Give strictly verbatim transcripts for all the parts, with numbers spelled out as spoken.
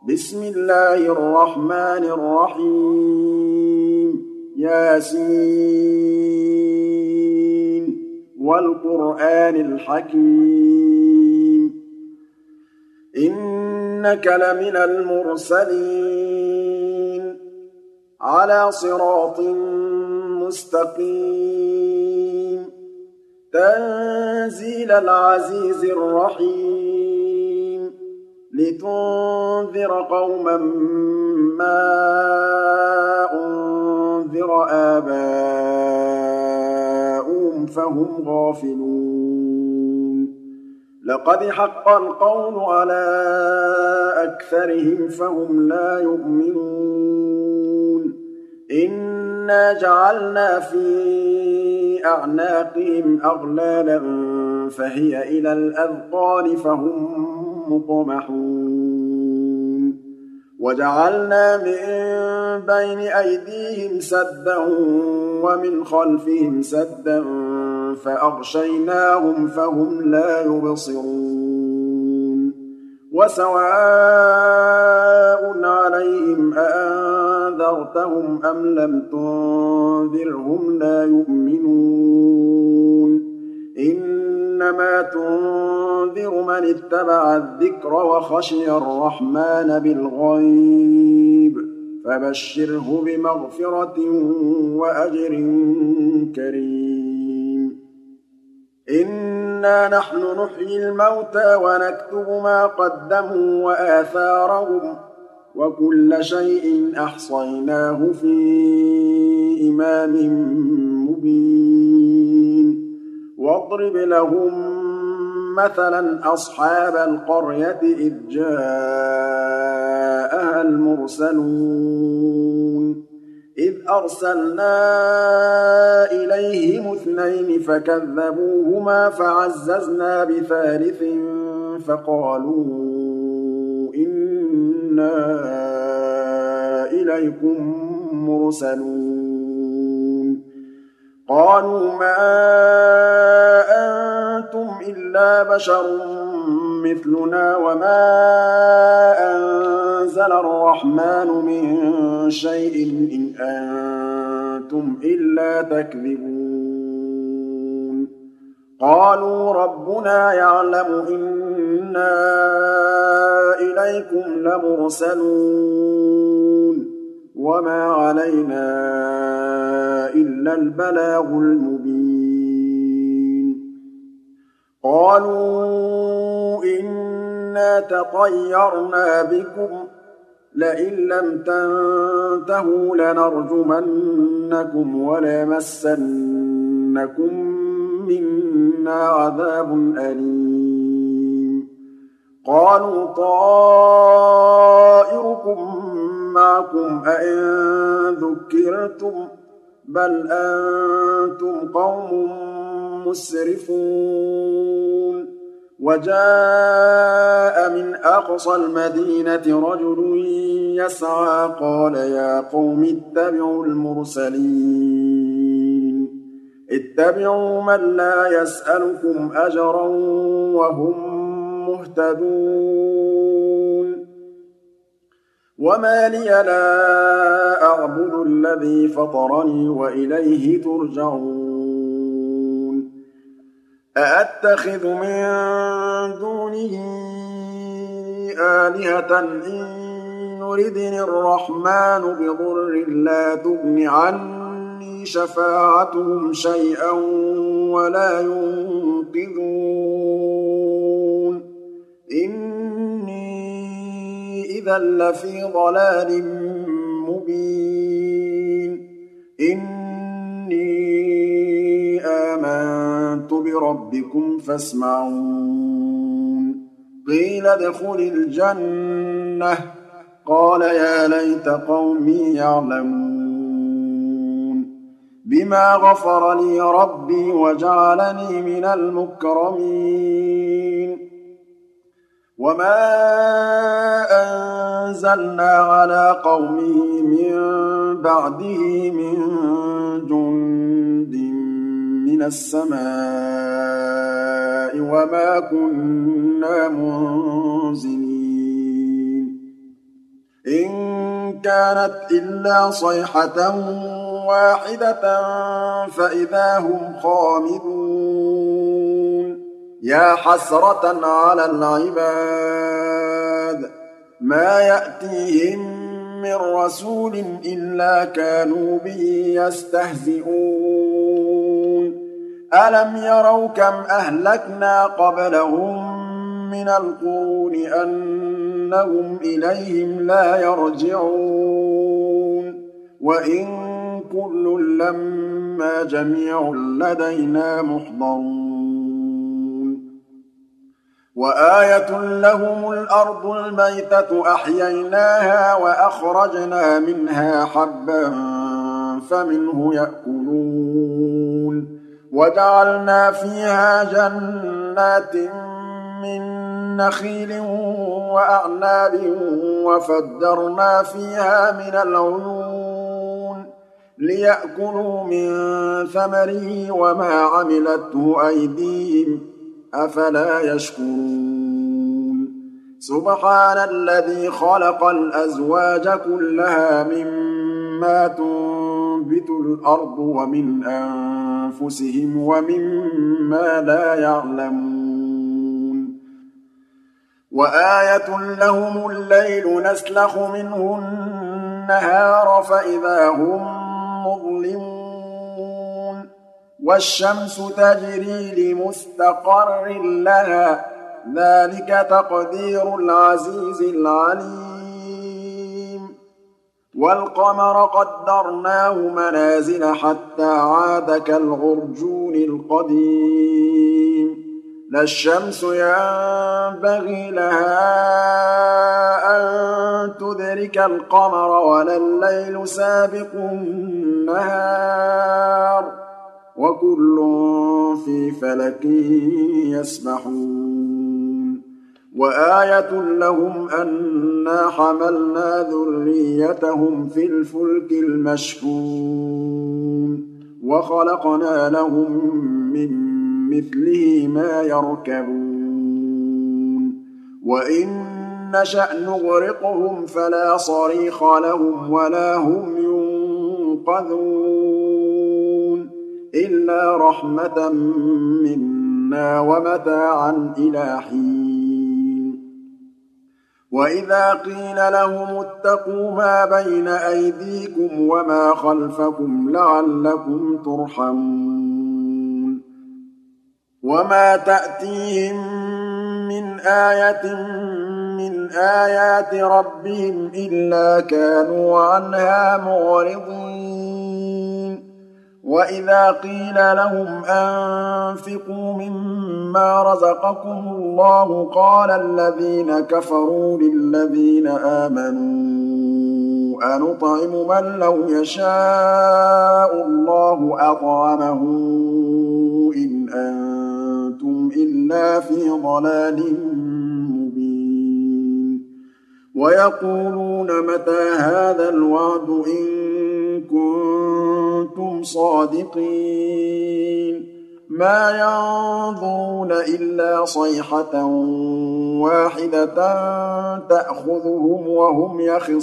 بسم الله الرحمن الرحيم ياسين والقرآن الحكيم إنك لمن المرسلين على صراط مستقيم تنزيل العزيز الرحيم لتنذر قوما ما أنذر آباؤهم فهم غافلون لقد حق القول على أكثرهم فهم لا يؤمنون إنا جعلنا في أعناقهم أغلالا فهي إلى الأذقان فهم مقمحون وجعلنا من بين أيديهم سدا ومن خلفهم سدا فأغشيناهم فهم لا يبصرون وسواء عليهم أأنذرتهم أم لم تنذرهم لا يؤمنون إنما تنذر من اتبع الذكر وخشي الرحمن بالغيب فبشره بمغفرة وأجر كريم إنا نحن نحيي الموتى ونكتب ما قدموا وآثارهم وكل شيء أحصيناه في إمام مبين واضرب لهم مثلا أصحاب القرية إذ جاءها المرسلون إذ أرسلنا إليهم اثنين فكذبوهما فعززنا بثالث فقالوا إنا إليكم مرسلون قالوا ما أنتم إلا بشر مثلنا وما أنزل الرحمن من شيء إن أنتم إلا تكذبون قالوا ربنا يعلم إنا إليكم لمرسلون وما علينا إلا البلاغ المبين قالوا إنا تطيرنا بكم لئن لم تنتهوا لنرجمنكم وليمسنكم منا عذاب أليم قالوا طائركم معكم أئن ذكرتم بل أنتم قوم مسرفون وجاء من أقصى المدينة رجل يسعى قال يا قوم اتبعوا المرسلين اتبعوا من لا يسألكم أجرا وهم مهتدون وما لي لا أعبد الذي فطرني وإليه ترجعون أأتخذ من دونه آلهة إن يردني الرحمن بضر لا تغن عني شفاعتهم شيئا ولا ينقذون إني إذا لفي ضلال مبين إني آمنت بربكم فاسمعون قيل ادخل الجنة قال يا ليت قومي يعلمون بما غفر لي ربي وجعلني من المكرمين وما أنزلنا على قومه من بعده من جند من السماء وما كنا منزلين إن كانت إلا صيحة واحدة فإذا هم خامدون يا حسرة على العباد ما يأتيهم من رسول إلا كانوا به يستهزئون ألم يروا كم أهلكنا قبلهم من القرون أنهم إليهم لا يرجعون وإن كل لما جميع لدينا محضرون وآية لهم الأرض الميتة أحييناها وأخرجنا منها حبا فمنه يأكلون وجعلنا فيها جنات من نخيل وأعناب وفجرنا فيها من العيون ليأكلوا من ثمره وما عملته أيديهم أفلا يشكرون سبحان الذي خلق الأزواج كلها مما تنبت الأرض ومن أنفسهم ومما لا يعلمون وآية لهم الليل نسلخ منه النهار فإذا هم مظلمون والشمس تجري لمستقر لها ذلك تقدير العزيز العليم والقمر قدرناه منازل حتى عاد كالعرجون القديم لا الشمس ينبغي لها أن تدرك القمر ولا الليل سابق النهار وكل في فلك يسبحون وآية لهم أنا حملنا ذريتهم في الفلك المشحون وخلقنا لهم من مثله ما يركبون وإن نشأ نغرقهم فلا صريخ لهم ولا هم ينقذون إلا رحمة منا ومتاعا إلى حين وإذا قيل لهم اتقوا ما بين أيديكم وما خلفكم لعلكم ترحمون وما تأتيهم من آية من آيات ربهم إلا كانوا عنها معرضين وإذا قيل لهم أنفقوا مما رزقكم الله قال الذين كفروا للذين آمنوا أنطعم من لو يشاء الله أطعمه إن أنتم إلا في ضلال مبين ويقولون متى هذا الوعد إن كنتم صادقين ما ينظرون إلا صيحة واحدة تأخذهم وهم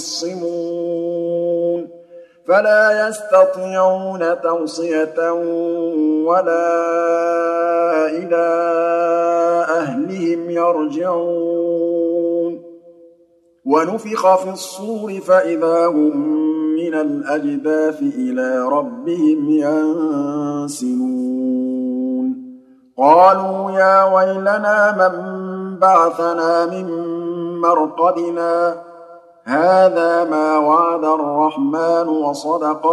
يخصمون فلا يستطيعون توصية ولا إلى أهلهم يرجعون ونفخ في الصور فإذا هم من الأجداث إلى ربهم ينسلون قالوا يا ويلنا من بعثنا من مرقدنا هذا ما وعد الرحمن وصدق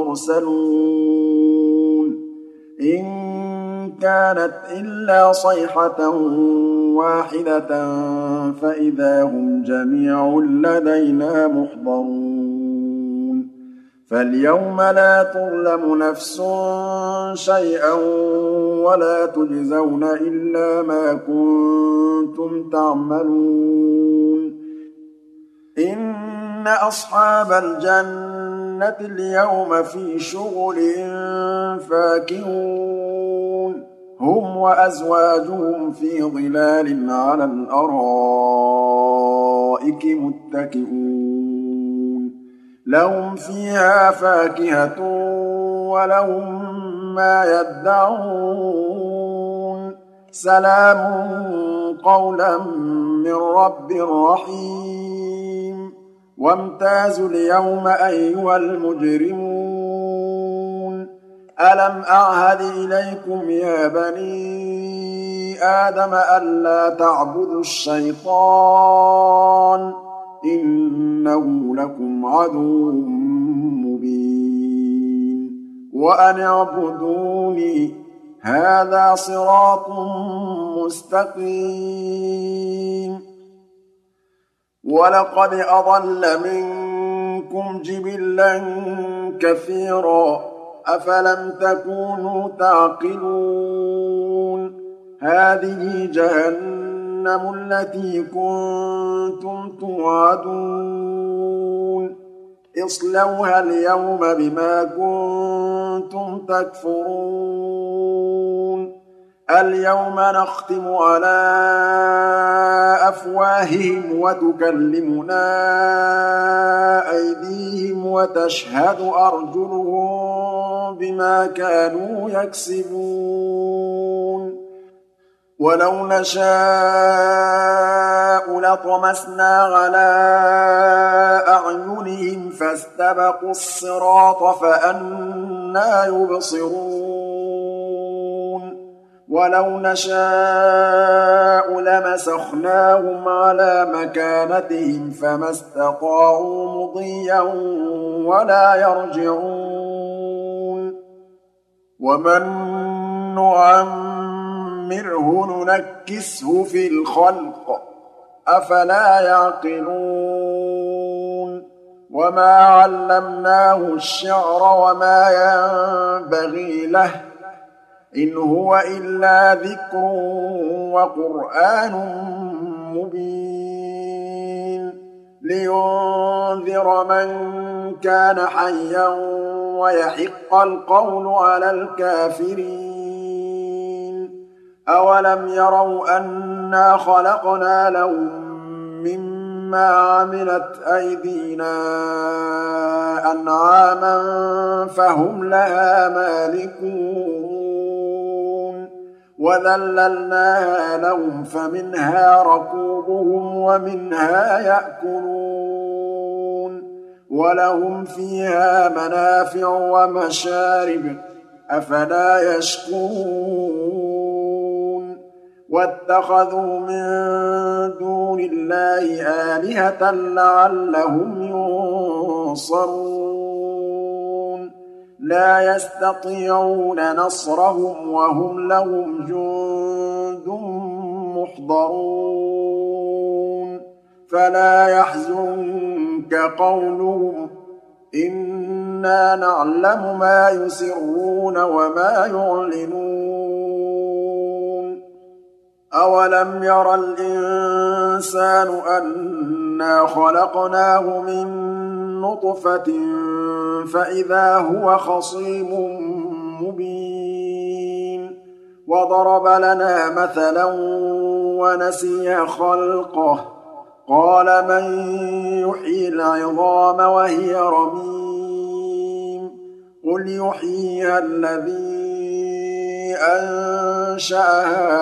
المرسلون إن كانت إلا صيحة واحدة فإذا هم جميع لدينا محضرون فاليوم لا تظلم نفس شيئا ولا تجزون إلا ما كنتم تعملون إن أصحاب الجنة اليوم في شغل فاكهون هم وأزواجهم في ظلال على الأرائك متكئون لهم فيها فاكهة ولهم ما يدعون سلام قولا من رب رحيم وامتازوا اليوم أيها المجرمون ألم أعهد إليكم يا بني آدم ألا تعبدوا الشيطان إنه لكم عدو مبين وأن اعبدوني هذا صراط مستقيم ولقد أضل منكم جبلا كثيرا أفلم تكونوا تعقلون هذه جهنم التي كنتم توعدون اصلوها اليوم بما كنتم تكفرون اليوم نختم على أفواههم وتكلمنا أيديهم وتشهد أرجلهم بما كانوا يكسبون ولو نشاء لطمسنا على أعينهم فاستبقوا الصراط فأنى يبصرون ولو نشاء لمسخناهم على مكانتهم فما استطاعوا مضيا ولا يرجعون ومن نعمره ننكسه في الخلق أفلا يعقلون وما علمناه الشعر وما ينبغي له إن هو إلا ذكر وقرآن مبين لينذر من كان حيا ويحق القول على الكافرين أولم يروا أنا خلقنا لهم مما عملت أيدينا أنعاما فهم لها مالكون وذللناها لهم فمنها ركوبهم ومنها يأكلون ولهم فيها منافع ومشارب أفلا يشكرون واتخذوا من دون الله آلهة لعلهم ينصرون لا يستطيعون نصرهم وهم لهم جند محضرون فلا يحزنك قولهم إنا نعلم ما يسرون وما يعلنون أولم يرى الإنسان أنا خلقناه من نطفة فإذا هو خصيم مبين وضرب لنا مثلا ونسي خلقه قال من يحيي العظام وهي رميم قل يحييها الذي أنشأها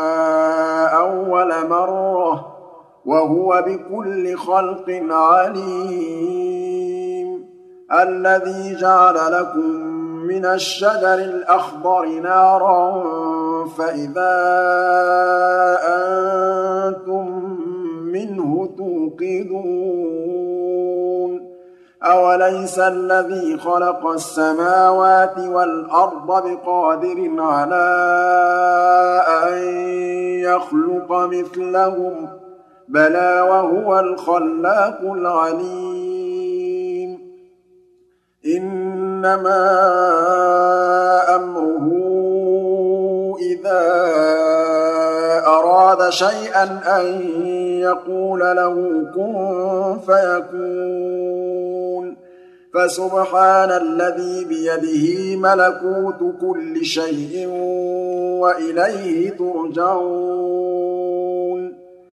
أول مرة وهو بكل خلق عليم الذي جعل لكم من الشجر الأخضر نارا فإذا أنتم منه توقدون أوليس الذي خلق السماوات والأرض بقادر على أن يخلق مثلهم بلى وهو الخلاق العليم إنما أمره إذا أراد شيئا أن يقول له كن فيكون فسبحان الذي بيده ملكوت كل شيء وإليه ترجعون